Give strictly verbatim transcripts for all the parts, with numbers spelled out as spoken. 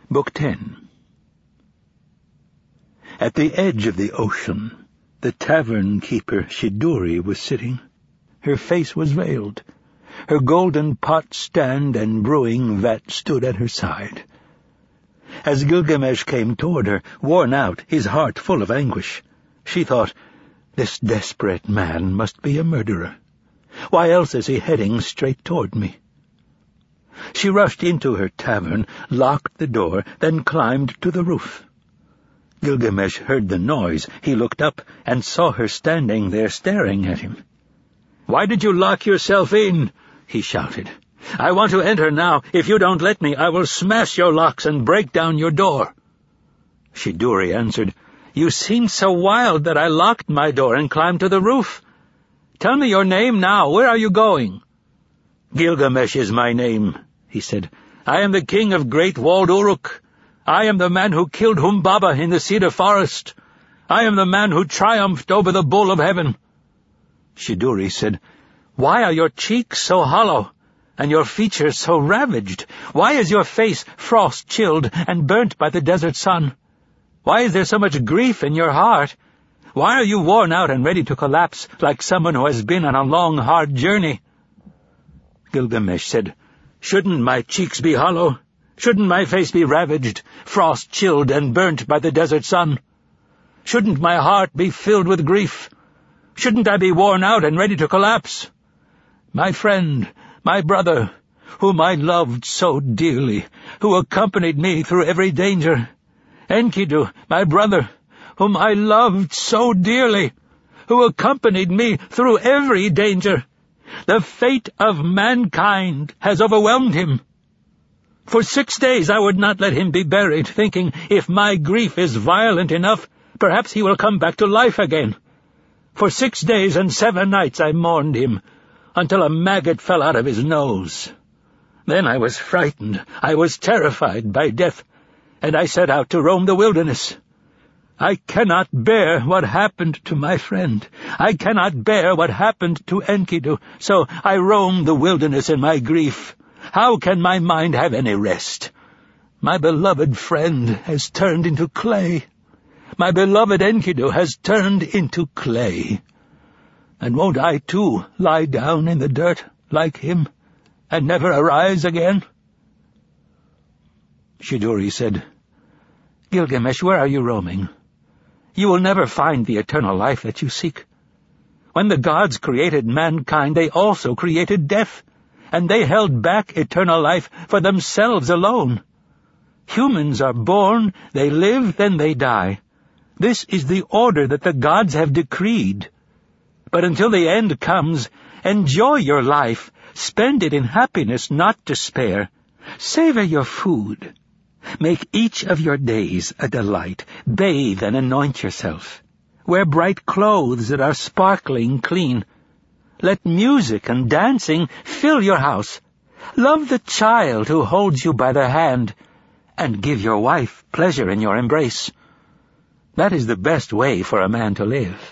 Book ten. At the edge of the ocean, the tavern-keeper Chidori was sitting. Her face was veiled. Her golden pot stand and brewing vat stood at her side. As Gilgamesh came toward her, worn out, his heart full of anguish, she thought, "This desperate man must be a murderer. Why else is he heading straight toward me?" She rushed into her tavern, locked the door, then climbed to the roof. Gilgamesh heard the noise. He looked up and saw her standing there staring at him. "Why did you lock yourself in?" he shouted. "I want to enter now. If you don't let me, I will smash your locks and break down your door." Chidori answered, "You seemed so wild that I locked my door and climbed to the roof. Tell me your name now. Where are you going?" "Gilgamesh is my name," he said. "I am the king of Great Walled Uruk. I am the man who killed Humbaba in the cedar forest. I am the man who triumphed over the bull of heaven." Chidori said, "Why are your cheeks so hollow, and your features so ravaged? Why is your face frost-chilled and burnt by the desert sun? Why is there so much grief in your heart? Why are you worn out and ready to collapse like someone who has been on a long, hard journey?" Gilgamesh said, "Shouldn't my cheeks be hollow? Shouldn't my face be ravaged, frost-chilled and burnt by the desert sun? Shouldn't my heart be filled with grief? Shouldn't I be worn out and ready to collapse? My friend, my brother, whom I loved so dearly, who accompanied me through every danger, Enkidu, my brother, whom I loved so dearly, who accompanied me through every danger, the fate of mankind has overwhelmed him. For six days I would not let him be buried, thinking, if my grief is violent enough, perhaps he will come back to life again. For six days and seven nights I mourned him, until a maggot fell out of his nose. Then I was frightened, I was terrified by death, and I set out to roam the wilderness. I cannot bear what happened to my friend. I cannot bear what happened to Enkidu, so I roam the wilderness in my grief. How can my mind have any rest? My beloved friend has turned into clay. My beloved Enkidu has turned into clay. And won't I, too, lie down in the dirt like him, and never arise again?" Chidori said, "Gilgamesh, where are you roaming? You will never find the eternal life that you seek. When the gods created mankind, they also created death, and they held back eternal life for themselves alone. Humans are born, they live, then they die. This is the order that the gods have decreed. But until the end comes, enjoy your life, spend it in happiness, not despair. Savor your food. Make each of your days a delight. Bathe and anoint yourself. Wear bright clothes that are sparkling clean. Let music and dancing fill your house. Love the child who holds you by the hand, and give your wife pleasure in your embrace. That is the best way for a man to live."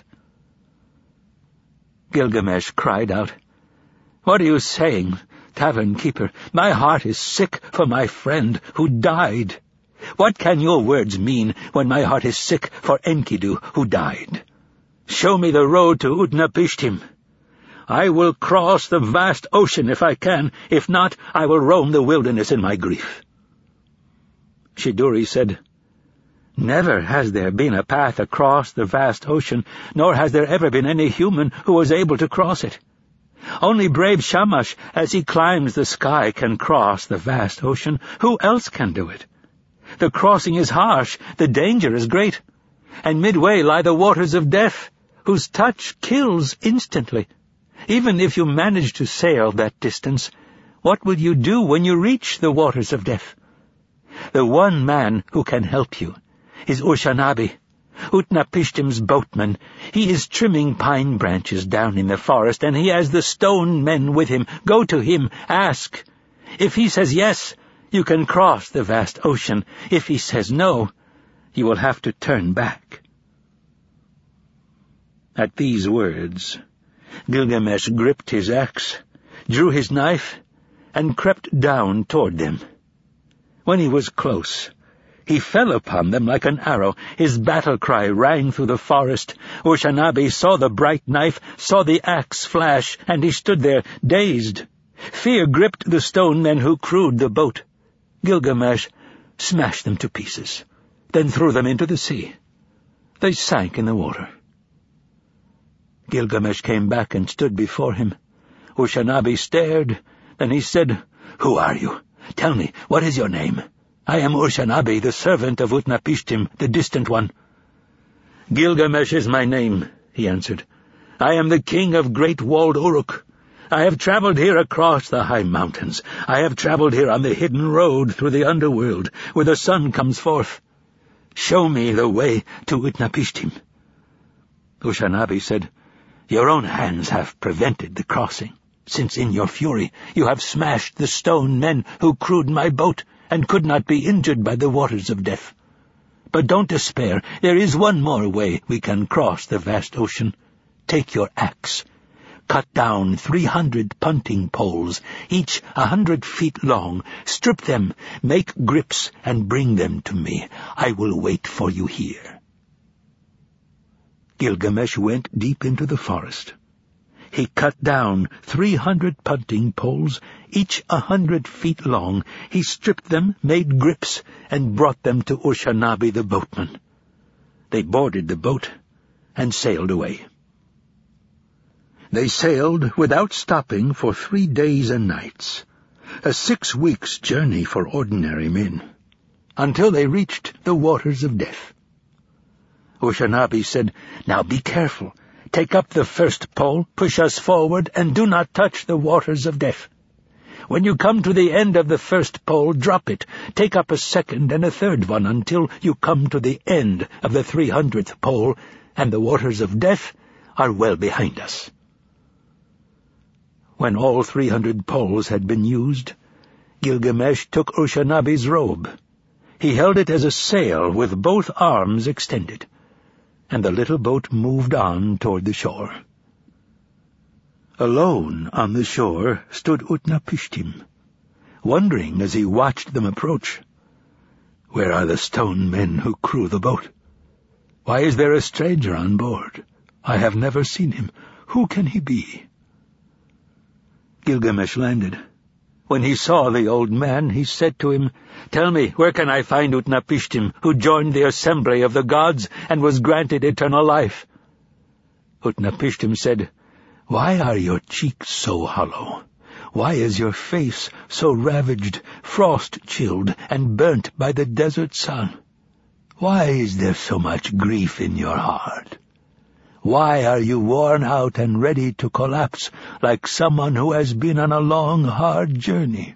Gilgamesh cried out, "What are you saying, tavern keeper? My heart is sick for my friend who died. What can your words mean when my heart is sick for Enkidu who died? Show me the road to Utnapishtim. I will cross the vast ocean if I can. If not, I will roam the wilderness in my grief." Chidori said, "Never has there been a path across the vast ocean, nor has there ever been any human who was able to cross it. Only brave Shamash, as he climbs the sky, can cross the vast ocean. Who else can do it? The crossing is harsh, the danger is great, and midway lie the waters of death, whose touch kills instantly. Even if you manage to sail that distance, what will you do when you reach the waters of death? The one man who can help you is Ushanabi, Utnapishtim's boatman. He is trimming pine branches down in the forest, and he has the stone men with him. Go to him, ask. If he says yes, you can cross the vast ocean. If he says no, you will have to turn back." At these words, Gilgamesh gripped his axe, drew his knife, and crept down toward them. When he was close, He fell upon them like an arrow. His battle cry rang through the forest. Ushabti saw the bright knife, saw the axe flash, and he stood there, dazed. Fear gripped the stone men who crewed the boat. Gilgamesh smashed them to pieces, then threw them into the sea. They sank in the water. Gilgamesh came back and stood before him. Ushabti stared. Then he said, "Who are you? Tell me, what is your name?" "I am Ushabti, the servant of Utnapishtim, the distant one." "Gilgamesh is my name," he answered. "I am the king of great-walled Uruk. I have traveled here across the high mountains. I have traveled here on the hidden road through the underworld, where the sun comes forth. Show me the way to Utnapishtim." Ushabti said, "Your own hands have prevented the crossing, since in your fury you have smashed the stone men who crewed my boat and could not be injured by the waters of death. But don't despair. There is one more way we can cross the vast ocean. Take your axe. Cut down three hundred punting poles, each a hundred feet long. Strip them, make grips, and bring them to me. I will wait for you here." Gilgamesh went deep into the forest. He cut down three hundred punting poles, each a hundred feet long. He stripped them, made grips, and brought them to Ushabti the boatman. They boarded the boat and sailed away. They sailed without stopping for three days and nights, a six weeks' journey for ordinary men, until they reached the waters of death. Ushabti said, "Now be careful. Take up the first pole, push us forward, and do not touch the waters of death. When you come to the end of the first pole, drop it. Take up a second and a third one until you come to the end of the three hundredth pole, and the waters of death are well behind us." When all three hundred poles had been used, Gilgamesh took Ushabti's robe. He held it as a sail with both arms extended, and the little boat moved on toward the shore. Alone on the shore stood Utnapishtim, wondering as he watched them approach, "Where are the stone men who crew the boat? Why is there a stranger on board? I have never seen him. Who can he be?" Gilgamesh landed. When he saw the old man, he said to him, "Tell me, where can I find Utnapishtim, who joined the assembly of the gods and was granted eternal life?" Utnapishtim said, "Why are your cheeks so hollow? Why is your face so ravaged, frost-chilled, and burnt by the desert sun? Why is there so much grief in your heart? Why are you worn out and ready to collapse like someone who has been on a long, hard journey?"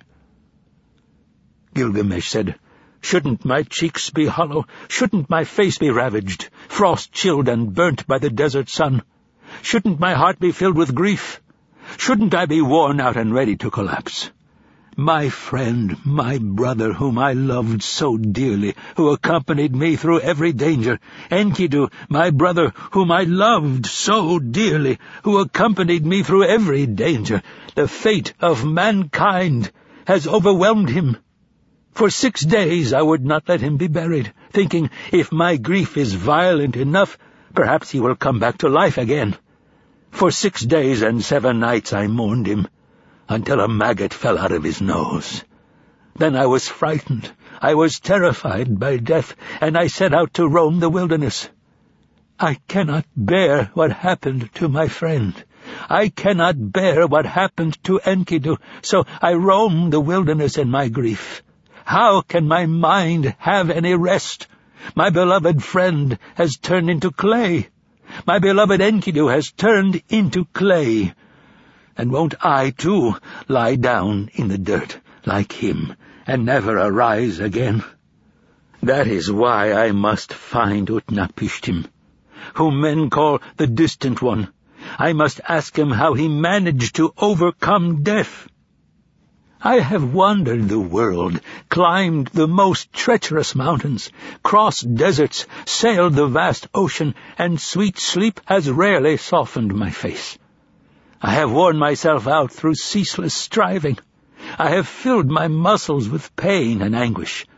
Gilgamesh said, "Shouldn't my cheeks be hollow? Shouldn't my face be ravaged, frost-chilled and burnt by the desert sun? Shouldn't my heart be filled with grief? Shouldn't I be worn out and ready to collapse? My friend, my brother, whom I loved so dearly, who accompanied me through every danger, Enkidu, my brother, whom I loved so dearly, who accompanied me through every danger, the fate of mankind has overwhelmed him. For six days I would not let him be buried, thinking, if my grief is violent enough, perhaps he will come back to life again. For six days and seven nights I mourned him, until a maggot fell out of his nose. Then I was frightened, I was terrified by death, and I set out to roam the wilderness. I cannot bear what happened to my friend. I cannot bear what happened to Enkidu, so I roam the wilderness in my grief. How can my mind have any rest? My beloved friend has turned into clay. My beloved Enkidu has turned into clay. And won't I, too, lie down in the dirt like him and never arise again? That is why I must find Utnapishtim, whom men call the Distant One. I must ask him how he managed to overcome death. I have wandered the world, climbed the most treacherous mountains, crossed deserts, sailed the vast ocean, and sweet sleep has rarely softened my face. I have worn myself out through ceaseless striving. I have filled my muscles with pain and anguish.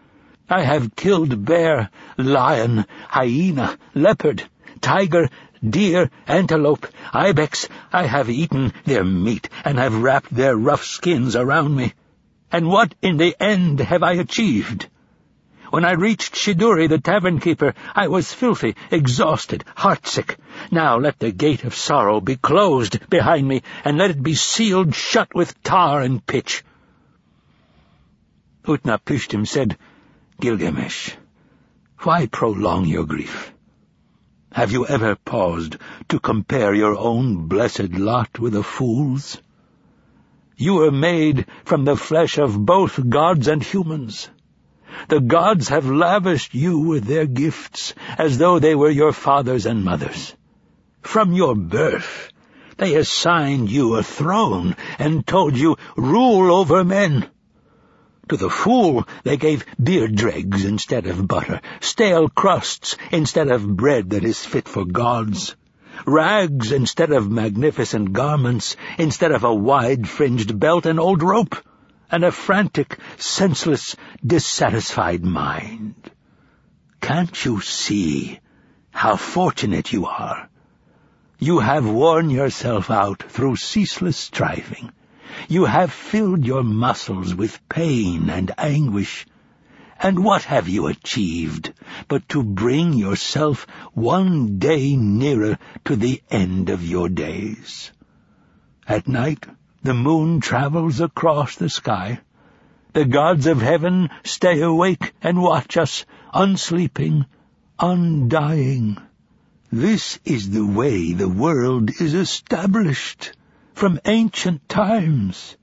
I have killed bear, lion, hyena, leopard, tiger, deer, antelope, ibex. I have eaten their meat, and have wrapped their rough skins around me. And what in the end have I achieved? When I reached Chidori, the tavern keeper, I was filthy, exhausted, heartsick. Now let the gate of sorrow be closed behind me, and let it be sealed shut with tar and pitch. Utnapishtim said, Gilgamesh, why prolong your grief? Have you ever paused to compare your own blessed lot with a fool's? You were made from the flesh of both gods and humans. The gods have lavished you with their gifts, as though they were your fathers and mothers. From your birth, they assigned you a throne and told you, rule over men. To the fool they gave beer dregs instead of butter, stale crusts instead of bread that is fit for gods, rags instead of magnificent garments, instead of a wide-fringed belt and old rope, and a frantic, senseless, dissatisfied mind. Can't you see how fortunate you are? You have worn yourself out through ceaseless striving. You have filled your muscles with pain and anguish. And what have you achieved but to bring yourself one day nearer to the end of your days? At night, the moon travels across the sky. The gods of heaven stay awake and watch us, unsleeping, undying. This is the way the world is established from ancient times.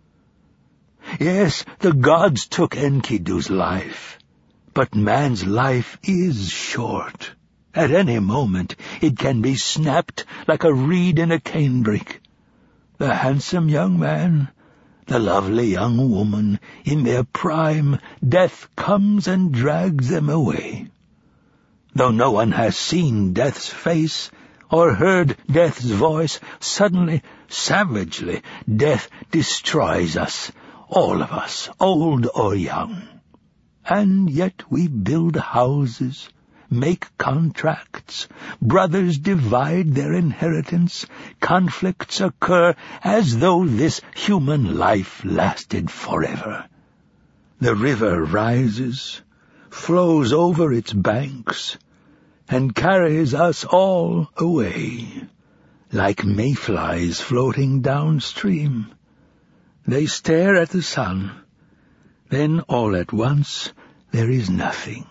Yes, the gods took Enkidu's life, but man's life is short. At any moment it can be snapped like a reed in a canebrake. The handsome young man, the lovely young woman, in their prime, death comes and drags them away. Though no one has seen death's face or heard death's voice, suddenly, savagely, death destroys us, all of us, old or young. And yet we build houses, make contracts, brothers divide their inheritance, conflicts occur as though this human life lasted forever. The river rises, flows over its banks, and carries us all away, like mayflies floating downstream. They stare at the sun, then all at once there is nothing.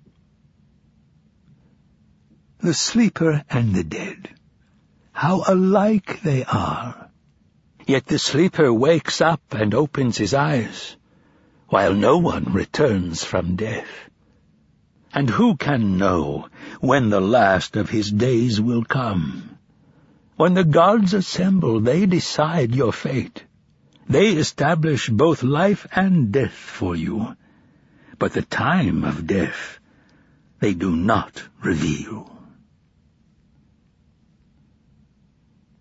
The sleeper and the dead, how alike they are! Yet the sleeper wakes up and opens his eyes, while no one returns from death. And who can know when the last of his days will come? When the gods assemble, they decide your fate. They establish both life and death for you, but the time of death they do not reveal.